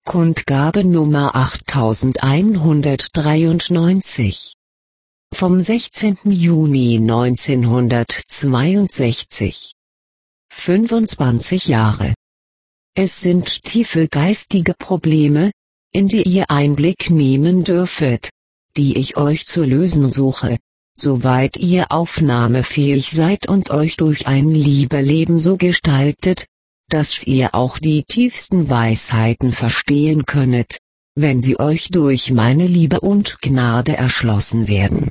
Kundgabe Nummer 8193. Vom 16. Juni 1962. 25 Jahre. Es sind tiefe geistige Probleme, in die ihr Einblick nehmen dürfet, die ich euch zu lösen suche, soweit ihr aufnahmefähig seid und euch durch ein Liebeleben so gestaltet, dass ihr auch die tiefsten Weisheiten verstehen könnet, wenn sie euch durch meine Liebe und Gnade erschlossen werden.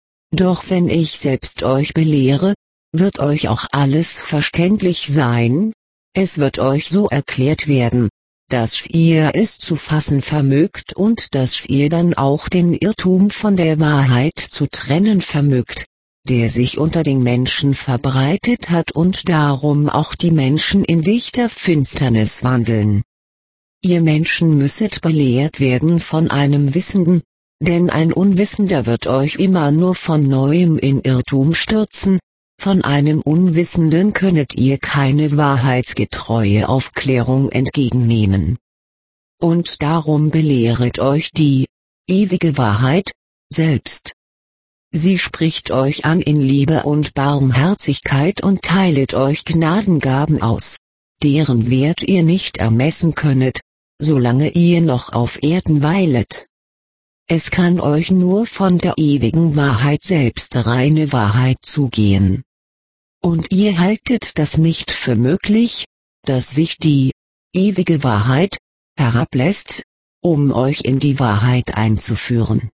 Doch wenn ich selbst euch belehre, wird euch auch alles verständlich sein, es wird euch so erklärt werden, dass ihr es zu fassen vermögt und dass ihr dann auch den Irrtum von der Wahrheit zu trennen vermögt, der sich unter den Menschen verbreitet hat und darum auch die Menschen in dichter Finsternis wandeln. Ihr Menschen müsset belehrt werden von einem Wissenden, denn ein Unwissender wird euch immer nur von Neuem in Irrtum stürzen, von einem Unwissenden könnet ihr keine wahrheitsgetreue Aufklärung entgegennehmen. Und darum belehret euch die ewige Wahrheit selbst. Sie spricht euch an in Liebe und Barmherzigkeit und teilet euch Gnadengaben aus, deren Wert ihr nicht ermessen könnet, solange ihr noch auf Erden weilet. Es kann euch nur von der ewigen Wahrheit selbst reine Wahrheit zugehen. Und ihr haltet das nicht für möglich, dass sich die ewige Wahrheit herablässt, um euch in die Wahrheit einzuführen.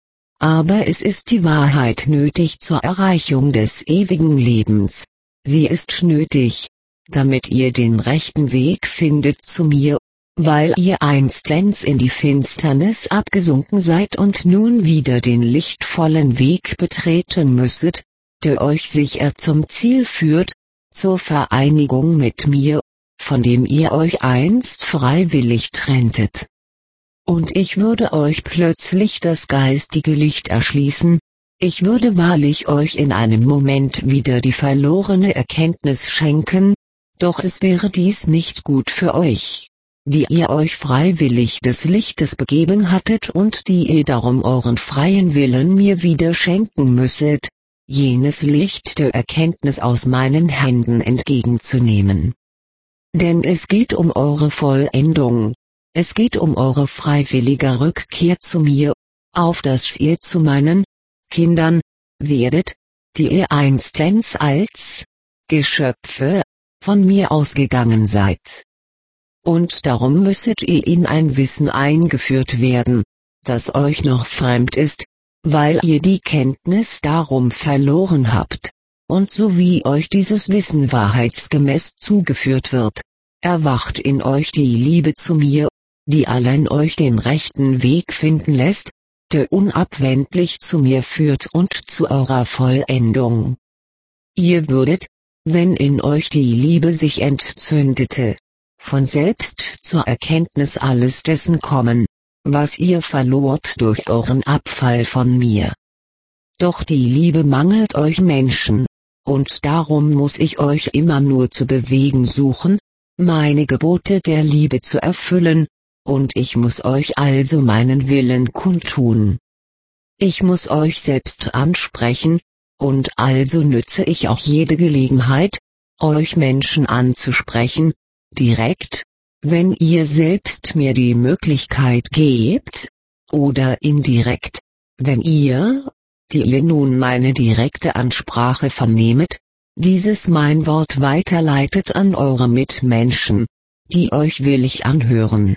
Aber es ist die Wahrheit nötig zur Erreichung des ewigen Lebens. Sie ist nötig, damit ihr den rechten Weg findet zu mir, weil ihr einstens in die Finsternis abgesunken seid und nun wieder den lichtvollen Weg betreten müsset, der euch sicher zum Ziel führt, zur Vereinigung mit mir, von dem ihr euch einst freiwillig trenntet. Und ich würde euch plötzlich das geistige Licht erschließen, ich würde wahrlich euch in einem Moment wieder die verlorene Erkenntnis schenken, doch es wäre dies nicht gut für euch, die ihr euch freiwillig des Lichtes begeben hattet und die ihr darum euren freien Willen mir wieder schenken müsset, jenes Licht der Erkenntnis aus meinen Händen entgegenzunehmen. Denn es geht um eure Vollendung. Es geht um eure freiwillige Rückkehr zu mir, auf dass ihr zu meinen Kindern werdet, die ihr einstens als Geschöpfe von mir ausgegangen seid. Und darum müsset ihr in ein Wissen eingeführt werden, das euch noch fremd ist, weil ihr die Kenntnis darum verloren habt, und so wie euch dieses Wissen wahrheitsgemäß zugeführt wird, erwacht in euch die Liebe zu mir, die allein euch den rechten Weg finden lässt, der unabwendlich zu mir führt und zu eurer Vollendung. Ihr würdet, wenn in euch die Liebe sich entzündete, von selbst zur Erkenntnis alles dessen kommen, was ihr verlort durch euren Abfall von mir. Doch die Liebe mangelt euch Menschen, und darum muss ich euch immer nur zu bewegen suchen, meine Gebote der Liebe zu erfüllen, und ich muss euch also meinen Willen kundtun. Ich muss euch selbst ansprechen, und also nütze ich auch jede Gelegenheit, euch Menschen anzusprechen, direkt, wenn ihr selbst mir die Möglichkeit gebt, oder indirekt, wenn ihr, die ihr nun meine direkte Ansprache vernehmet, dieses mein Wort weiterleitet an eure Mitmenschen, die euch willig anhören.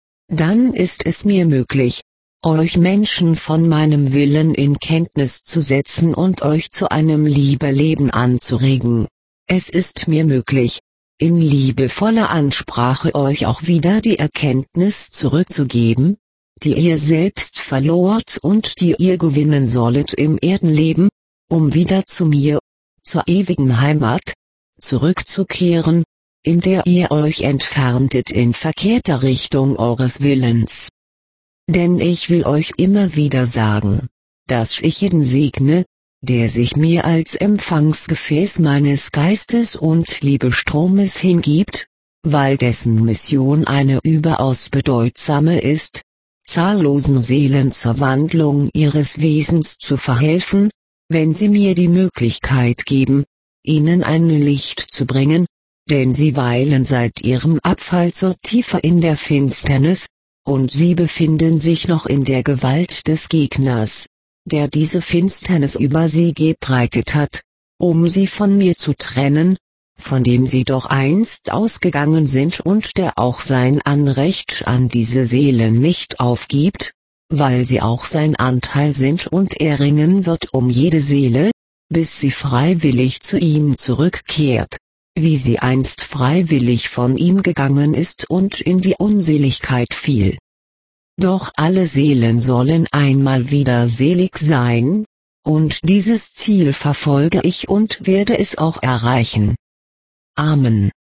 Dann ist es mir möglich, euch Menschen von meinem Willen in Kenntnis zu setzen und euch zu einem Liebeleben anzuregen. Es ist mir möglich, in liebevoller Ansprache euch auch wieder die Erkenntnis zurückzugeben, die ihr selbst verlort und die ihr gewinnen sollet im Erdenleben, um wieder zu mir, zur ewigen Heimat, zurückzukehren, in der ihr euch entferntet in verkehrter Richtung eures Willens. Denn ich will euch immer wieder sagen, dass ich jeden segne, der sich mir als Empfangsgefäß meines Geistes und Liebestromes hingibt, weil dessen Mission eine überaus bedeutsame ist, zahllosen Seelen zur Wandlung ihres Wesens zu verhelfen, wenn sie mir die Möglichkeit geben, ihnen ein Licht zu bringen, denn sie weilen seit ihrem Abfall zur Tiefe in der Finsternis, und sie befinden sich noch in der Gewalt des Gegners, der diese Finsternis über sie gebreitet hat, um sie von mir zu trennen, von dem sie doch einst ausgegangen sind und der auch sein Anrecht an diese Seelen nicht aufgibt, weil sie auch sein Anteil sind, und er ringen wird um jede Seele, bis sie freiwillig zu ihm zurückkehrt, wie sie einst freiwillig von ihm gegangen ist und in die Unseligkeit fiel. Doch alle Seelen sollen einmal wieder selig sein, und dieses Ziel verfolge ich und werde es auch erreichen. Amen.